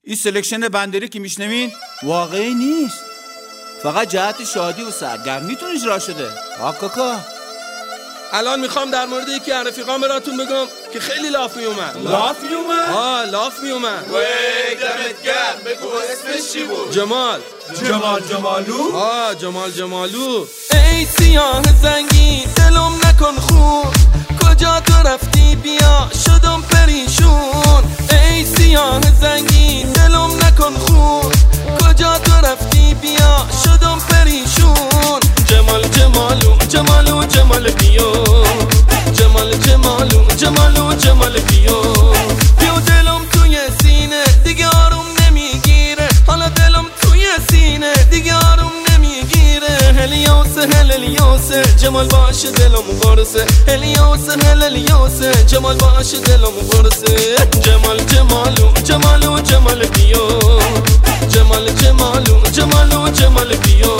این سلکشن بندری که میشنوین واقعی نیست، فقط جهت شادی و سرگرمیتون اجرا شده. کاکا الان میخوام در مورد یکی از رفیقام براتون بگم که خیلی لاف میومد. لاف میومد؟ لاف میومد. وی دمت گرم. بگو اسمش چی بود؟ جمال جمالو. جمالو. ای سیاه زنگی دلم نکن خون، کجا تو رفتی بیا شدم پریشون. ای سیاه زنگی دلم نکن خون، کجا تو رفتی بیا شدم پریشون. جمال بیو، جمال بیو. بیو دلم توی سینه دیگه آروم نمیگیره، حالا دلم توی سینه دیگه آروم نمیگیره. هلیوسه جمال باشه دلم قرصه، هلیوسه جمال باشه دلم قرصه. جمال بیو، جمال بیو.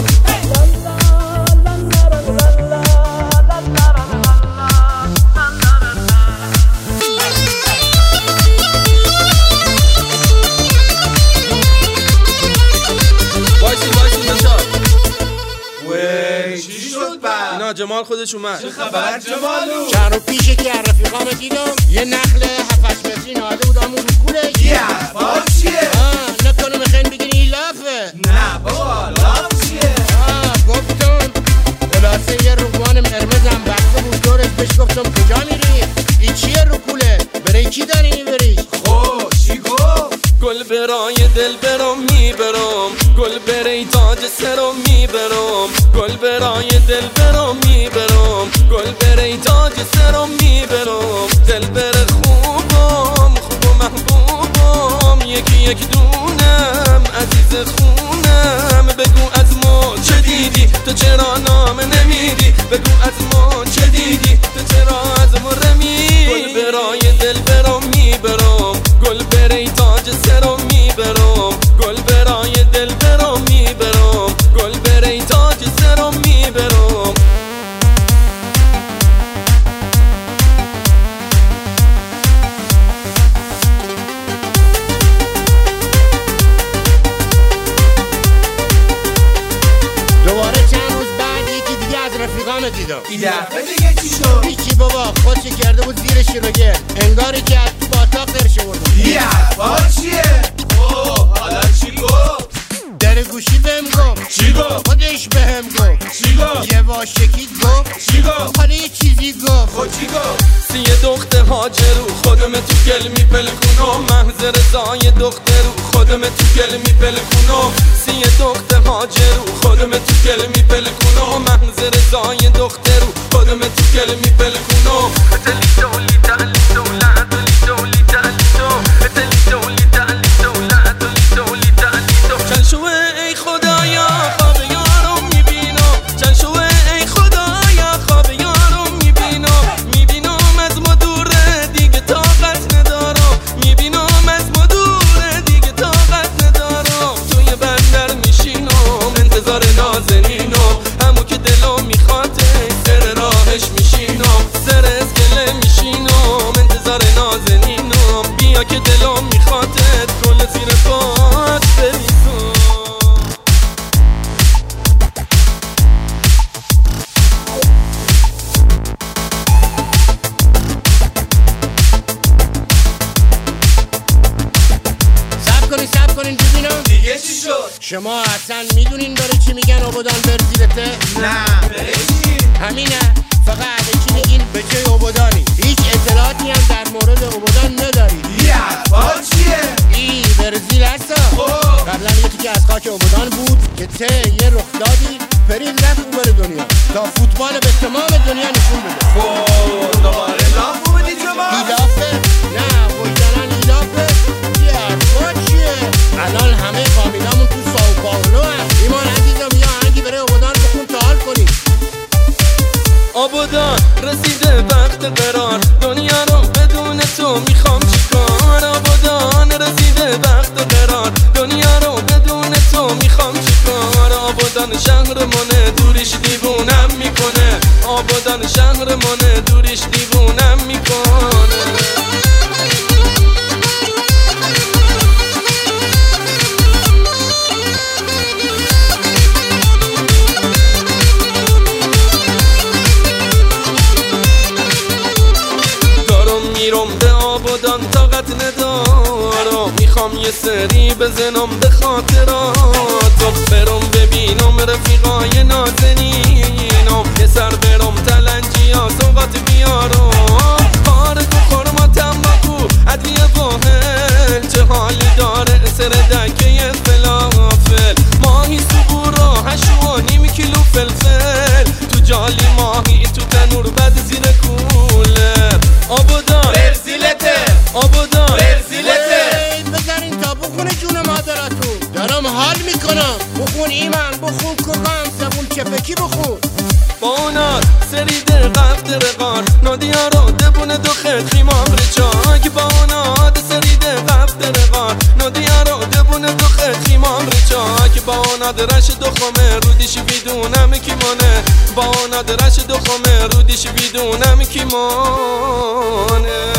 جمال خودش اومد. چه خبر جمالو؟ چند رو پیش که رفیقامو دیدم یه نخل 7-8 متری ناده بود همون رو کوله. یه حرفا چیه؟ نکنه میخواین بگین این لافه؟ نه بابا لاف چیه؟ گفتم خلاصه یه روبان قرمزم بسته بود دورش، بهش گفتم کجا میری؟ این چیه رو کوله؟ برای کی داری میبریش؟ خب چی گفت؟ گل برای دل برم میبرم، گل برای تاج سرم میبرم، گل برای دل برم میبرم، گل برای تاج سرم میبرم. دل بر خوبم محبوبم، یکی دونم عزیز خونم. بگو از ما چه دیدی تو چرا نام نمیدی؟ بگو از ما چه دیدی تو چرا از ما رمیدی؟ گل برای دل برم میبرم، گل برای تاج سرم میبرم، گل برای دل برم میبرم، گل برای تاج سرم میبرم. دوباره چند روز بعد یکی دیگه از رفیقامو دیدم. این دفعه دیگه چی شد؟ هیچی بابا، خودش کرده بود زیر شیروگه، انگاری که از تو باطاق درشه بردم. یه حرفا چیه؟ حالا چی گفت؟ در گوشی بهم گفت. چی گفت؟ خودش بهم گفت. چی گفت؟ یه واشکید گفت. چی گفت؟ حالا یه چیزی گفت. خود چی گفت؟ سی دختر هاجرو خودم تو گل میپلکونم، محضر زای دخترو خودم تو گل میپلکونم. سی دختر هاجرو خودم تو گل میپلکونم، محضر زای دخترو خودم تو گل میپلکونم. چند شوه ای خدایا خواب یارم میبینم، چند شوه ای خدایا خواب یارم میبینم از ما دوره دیگه طاقت ندارم، میبینم از ما دوره دیگه طاقت ندارم. توی بندر میشینم انتظار نازنینم، همون که دلم میخواد سر راهش میشینم، سر اسکله میشینم انتظار نازنینم. بیا که دلم میخواد کل زیر پات بریزم. سب کنین ببینم دیگه چی شد؟ شما اصلا میدونین داره چی میگن عبودان برزیرته؟ نه برای چی؟ همینه، فقط چی میگین به جای عبودانی. هیچ اطلاعاتی هم در مورد عبودان ندارید. یه حرفا چیه؟ ای برزیل هستا. قبلا یکی که از خاک عبودان بود که یه رخدادی پرید رفت اوبر دنیا تا فوتبال به تمام دنیا نشون بده. دوباره لاف بودی جمال؟ ایلافه؟ نه وجدانن ایلافه. یه حرفا چیه؟ الان همه فامیلامون تو ساو پائولو هست. ایمان عزیزم یا آهنگی برای عبودان بخون تا حال کنی. عبودان رسیده وقت قرار، دنیا رو بدون تو میخوام چیکار. عبودان رسیده وقت قرار، دنیا رو بدون تو میخوام چیکار. عبودان شهرمونه دوریش دیوونم میکنه، عبودان شهرمونه دوریش دیوونم میکنه. دارم میخوام یه سری بزنم به خاطراتم برم ببینم رفیقای نازنینم یه سر برم تلنجی ها سوقات بیارم کار تو خورما تنباکو ادویه واحل چه حالی داره سر دکه فلافل ماهی سبورا 8.5 کیلو فلفل تو جالی ماهی تو تنور بد زیر کولر آبودان برزیلته آبودان برزیلته بذارین تا بخونه جون مادراتون دارم حال میکنم بخون ایمان بخون کقام زبون چپکی بخون بانات سری دقیق درقار نادیا رو دبونه دو خد خیمام رچاک بانات سری دقیق درقار نادیا رو دبونه دو خد خیمام رچاک بانات رش دو خمه رودیش بیدونم کی مانه بانات رش دو خمه رودیش بیدونم کی مانه